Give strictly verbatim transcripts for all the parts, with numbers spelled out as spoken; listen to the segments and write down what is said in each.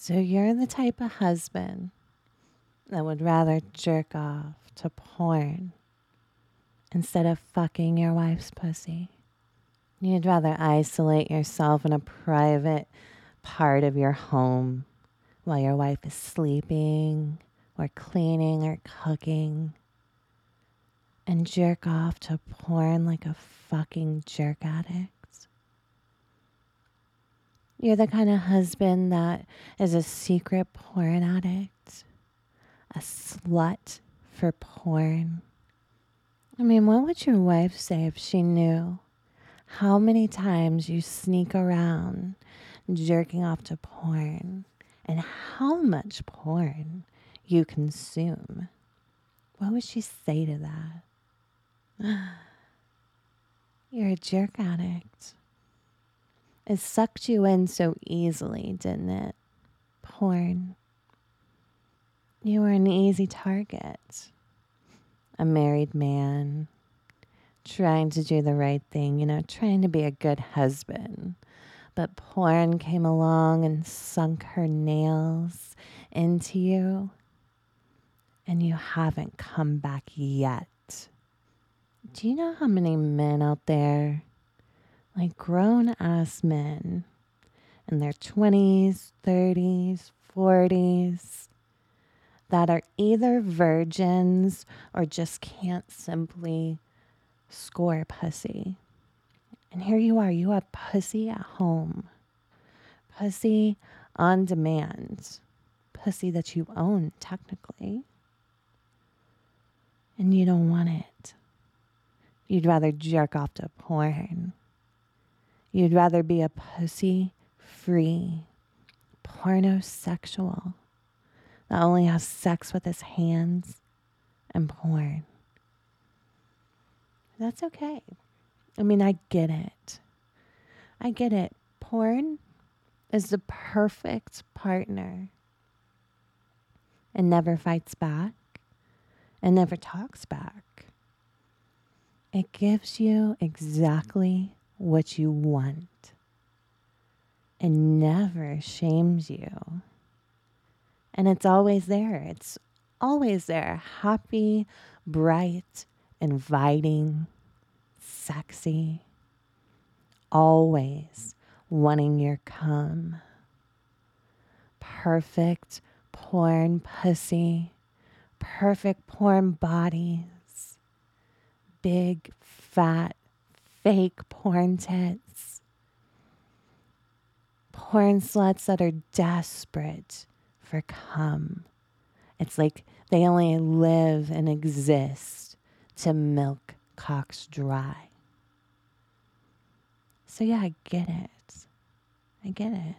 So you're the type of husband that would rather jerk off to porn instead of fucking your wife's pussy. You'd rather isolate yourself in a private part of your home while your wife is sleeping or cleaning or cooking and jerk off to porn like a fucking jerk addict. You're the kind of husband that is a secret porn addict, a slut for porn. I mean, what would your wife say if she knew how many times you sneak around jerking off to porn and how much porn you consume? What would she say to that? You're a jerk addict. It sucked you in so easily, didn't it? Porn. You were an easy target. A married man trying to do the right thing, you know, trying to be a good husband. But porn came along and sunk her nails into you, and you haven't come back yet. Do you know how many men out there, like grown-ass men in their twenties, thirties, forties, that are either virgins or just can't simply score pussy? And here you are, you have pussy at home, pussy on demand, pussy that you own technically, and you don't want it. You'd rather jerk off to porn. You'd rather be a pussy-free pornosexual that only has sex with his hands and porn. That's okay. I mean, I get it. I get it. Porn is the perfect partner and never fights back and never talks back. It gives you exactly what you want and never shames you. And it's always there. It's always there. Happy, bright, inviting, sexy, always wanting your cum. Perfect porn pussy, perfect porn bodies, big, fat, fake porn tits, porn sluts that are desperate for cum. It's like they only live and exist to milk cocks dry. So yeah, I get it. I get it.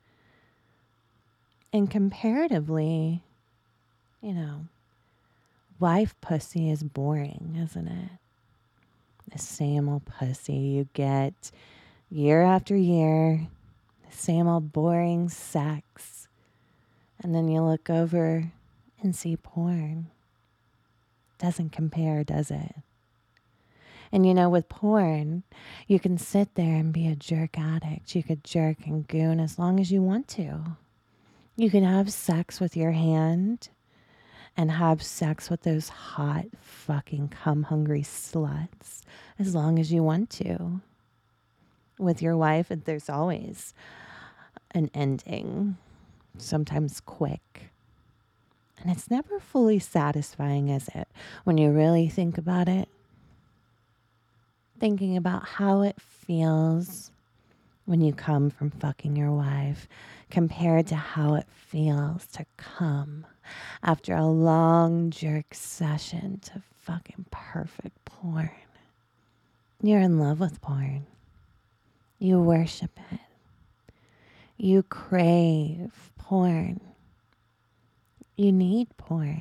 And comparatively, you know, wife pussy is boring, isn't it? The same old pussy you get year after year, the same old boring sex. And then you look over and see porn. Doesn't compare, does it? And you know, with porn, you can sit there and be a jerk addict. You could jerk and goon as long as you want to. You can have sex with your hand and have sex with those hot fucking cum-hungry sluts as long as you want to. With your wife, there's always an ending, sometimes quick. And it's never fully satisfying, is it? When you really think about it, thinking about how it feels when you come from fucking your wife compared to how it feels to come after a long jerk session to fucking perfect porn. You're in love with porn. You worship it. You crave porn. You need porn.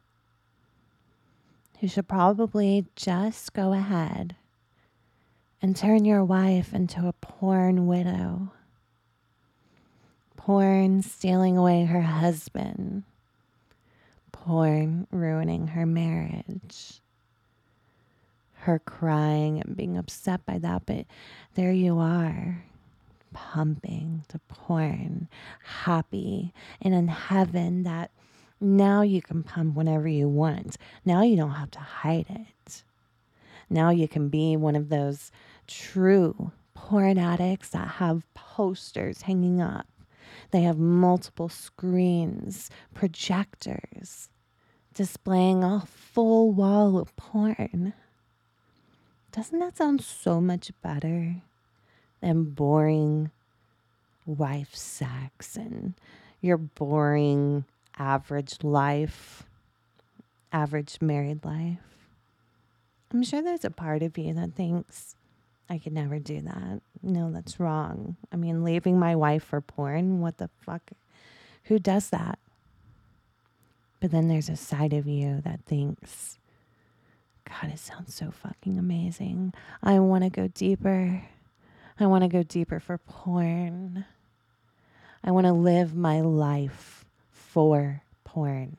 You should probably just go ahead and turn your wife into a porn widow. Porn stealing away her husband. Porn ruining her marriage. Her crying and being upset by that, but there you are. pumping to porn, happy and in heaven that now you can pump whenever you want. Now you don't have to hide it. Now you can be one of those true porn addicts that have posters hanging up. They have multiple screens, projectors, displaying a full wall of porn. Doesn't that sound so much better than boring wife sex and your boring average life, average married life? I'm sure there's a part of you that thinks, I could never do that. No, that's wrong. I mean, leaving my wife for porn, what the fuck? Who does that? But then there's a side of you that thinks, God, it sounds so fucking amazing. I want to go deeper. I want to go deeper for porn. I want to live my life for porn.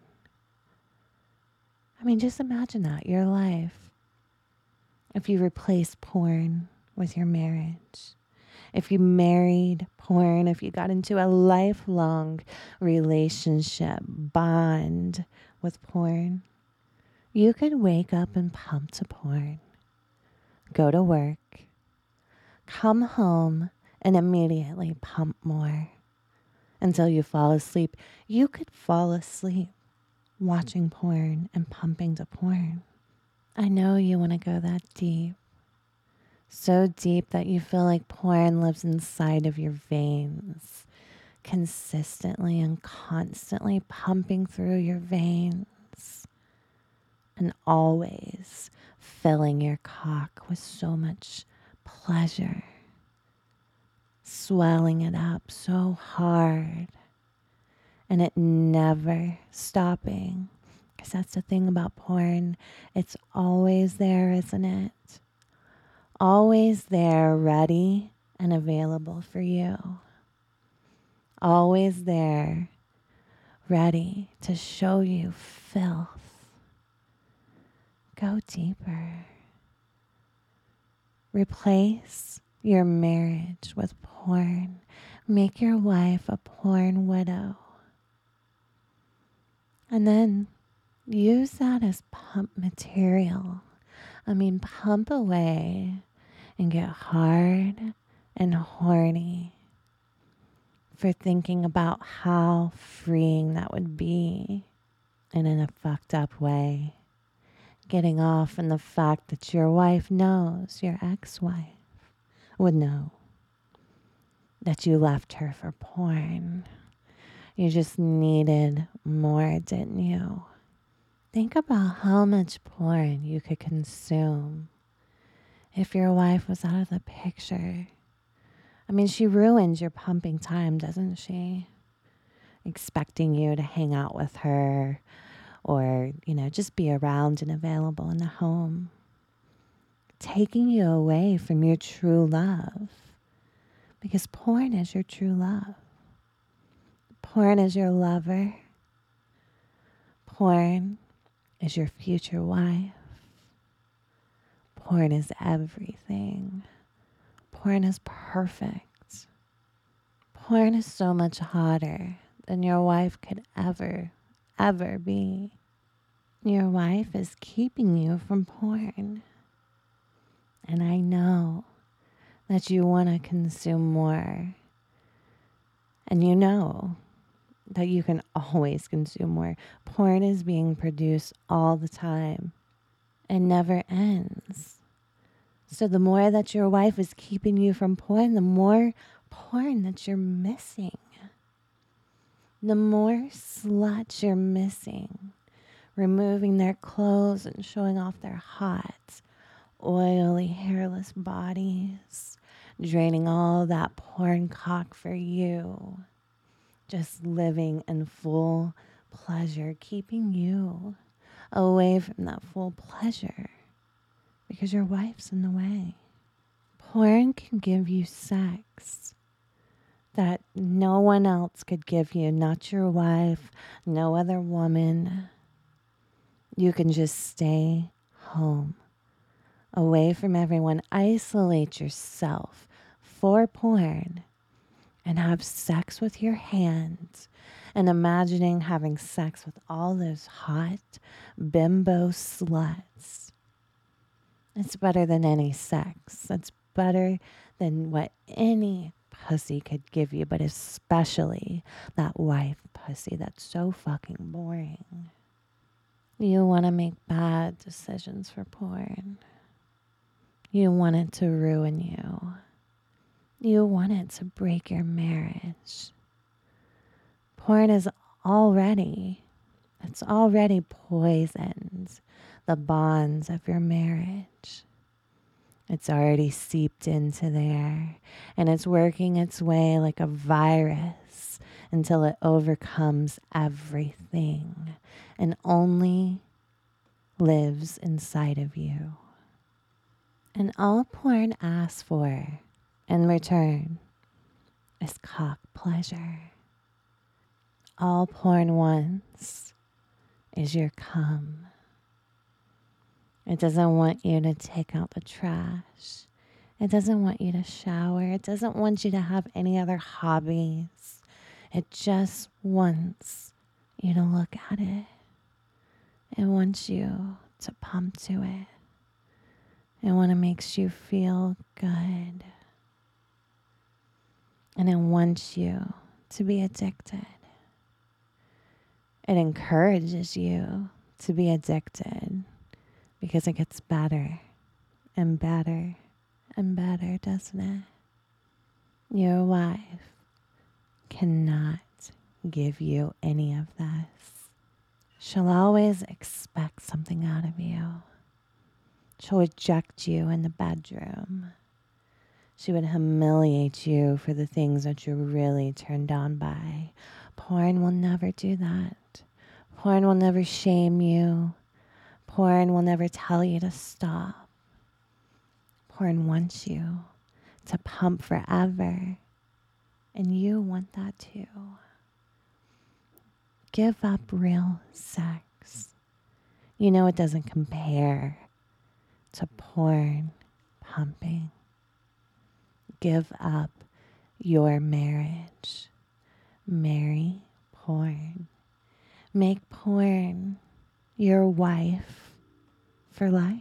I mean, just imagine that, your life. If you replace porn with your marriage, if you married porn, if you got into a lifelong relationship bond with porn, you could wake up and pump to porn, go to work, come home, and immediately pump more until you fall asleep. You could fall asleep watching porn and pumping to porn. I know you want to go that deep. So deep that you feel like porn lives inside of your veins, consistently and constantly pumping through your veins, and always filling your cock with so much pleasure, swelling it up so hard, and it never stopping. Because that's the thing about porn. It's always there, isn't it? Always there, ready and available for you. Always there, ready to show you filth. Go deeper. Replace your marriage with porn. Make your wife a porn widow. And then use that as pump material. I mean, pump away and get hard and horny for thinking about how freeing that would be, and in a fucked up way. Getting off in the fact that your wife knows, your ex-wife would know that you left her for porn. You just needed more, didn't you? Think about how much porn you could consume if your wife was out of the picture. I mean, she ruins your pumping time, doesn't she? Expecting you to hang out with her or, you know, just be around and available in the home. Taking you away from your true love. Because porn is your true love. Porn is your lover. Porn is your future wife. Porn is everything. Porn is perfect. Porn is so much hotter than your wife could ever, ever be. Your wife is keeping you from porn. And I know that you want to consume more. And you know that you can always consume more. Porn is being produced all the time and never ends. So the more that your wife is keeping you from porn, the more porn that you're missing. The more sluts you're missing, removing their clothes and showing off their hot, oily, hairless bodies, draining all that porn cock for you. Just living in full pleasure, keeping you away from that full pleasure because your wife's in the way. Porn can give you sex that no one else could give you, not your wife, no other woman. You can just stay home, away from everyone, isolate yourself for porn, and have sex with your hands and imagining having sex with all those hot bimbo sluts. It's better than any sex. It's better than what any pussy could give you, but especially that wife pussy that's so fucking boring. You want to make bad decisions for porn. You want it to ruin you. You want it to break your marriage. Porn is already, it's already poisoned the bonds of your marriage. It's already seeped into there, and it's working its way like a virus until it overcomes everything and only lives inside of you. And all porn asks for in return is cock pleasure. All porn wants is your cum. It doesn't want you to take out the trash. It doesn't want you to shower. It doesn't want you to have any other hobbies. It just wants you to look at it. It wants you to pump to it. It want to makes you feel good. And it wants you to be addicted. It encourages you to be addicted because it gets better and better and better, doesn't it? Your wife cannot give you any of this. She'll always expect something out of you. She'll reject you in the bedroom. She would humiliate you for the things that you're really turned on by. Porn will never do that. Porn will never shame you. Porn will never tell you to stop. Porn wants you to pump forever. And you want that too. Give up real sex. You know it doesn't compare to porn pumping. Give up your marriage. Marry porn. Make porn your wife for life.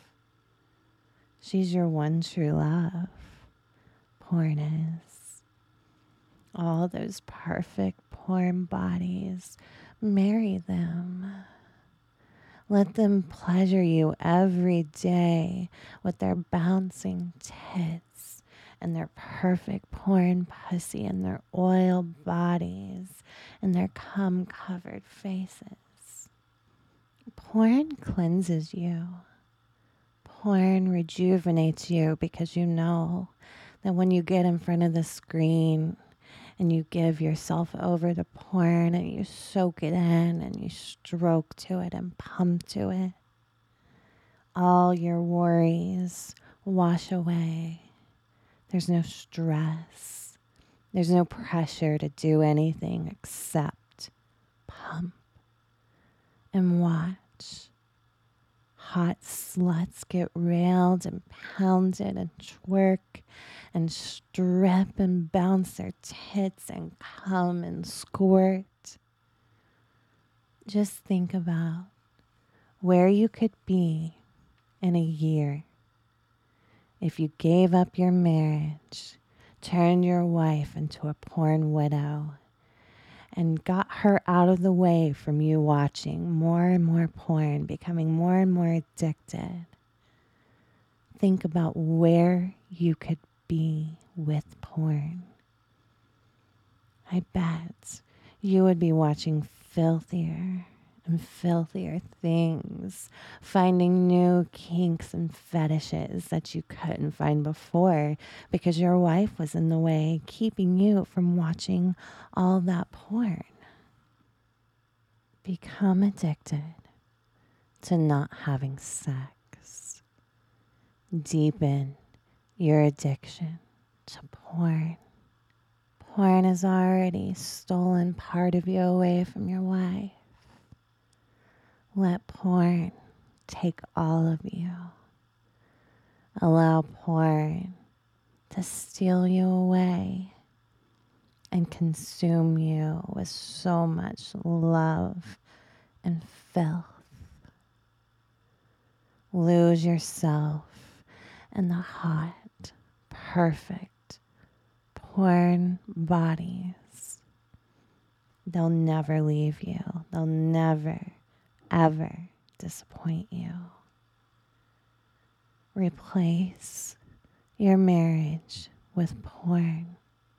She's your one true love. Porn is. All those perfect porn bodies, marry them. Let them pleasure you every day with their bouncing tits and their perfect porn pussy and their oil bodies and their cum-covered faces. Porn cleanses you. Porn rejuvenates you because you know that when you get in front of the screen and you give yourself over to porn and you soak it in and you stroke to it and pump to it, all your worries wash away. There's no stress. There's no pressure to do anything except pump and watch. Hot sluts get railed and pounded and twerk and strip and bounce their tits and come and squirt. Just think about where you could be in a year if you gave up your marriage, turned your wife into a porn widow, and got her out of the way from you watching more and more porn, becoming more and more addicted. Think about where you could be with porn. I bet you would be watching filthier and filthier things, finding new kinks and fetishes that you couldn't find before because your wife was in the way, keeping you from watching all that porn. Become addicted to not having sex. Deepen your addiction to porn. Porn has already stolen part of you away from your wife. Let porn take all of you. Allow porn to steal you away and consume you with so much love and filth. Lose yourself in the hot, perfect porn bodies. They'll never leave you. They'll never, ever disappoint you. Replace your marriage with porn.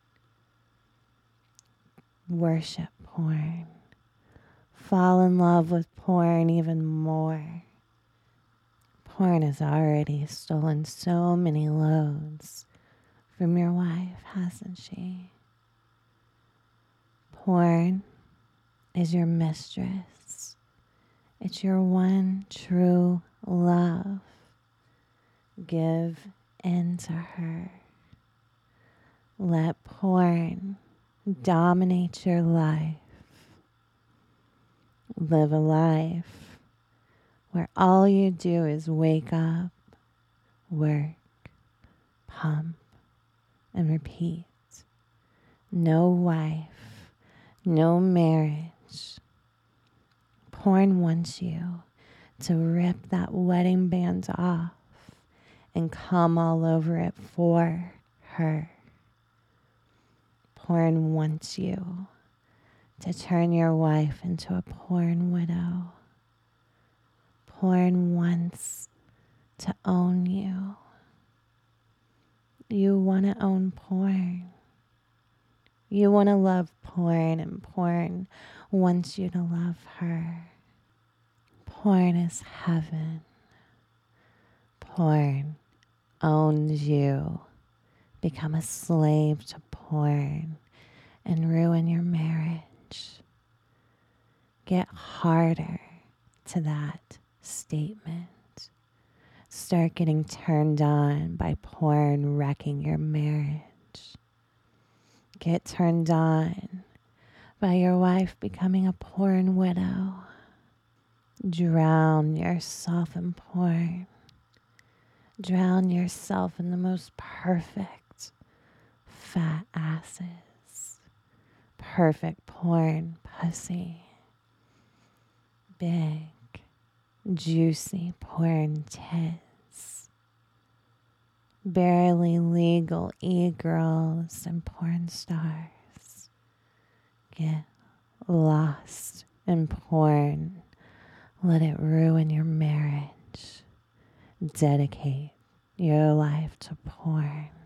Worship porn. Fall in love with porn even more. Porn has already stolen so many loads from your wife, hasn't she? Porn is your mistress. It's your one true love. Give in to her. Let porn dominate your life. Live a life where all you do is wake up, work, pump, and repeat. No wife, no marriage. Porn wants you to rip that wedding band off and come all over it for her. Porn wants you to turn your wife into a porn widow. Porn wants to own you. You want to own porn. You want to love porn, and porn wants you to love her. Porn is heaven. Porn owns you. Become a slave to porn and ruin your marriage. Get harder to that statement. Start getting turned on by porn wrecking your marriage. Get turned on by your wife becoming a porn widow. Drown yourself in porn. Drown yourself in the most perfect fat asses. Perfect porn pussy. Big, juicy porn tits. Barely legal e-girls and porn stars. Get lost in porn. Let it ruin your marriage. Dedicate your life to porn.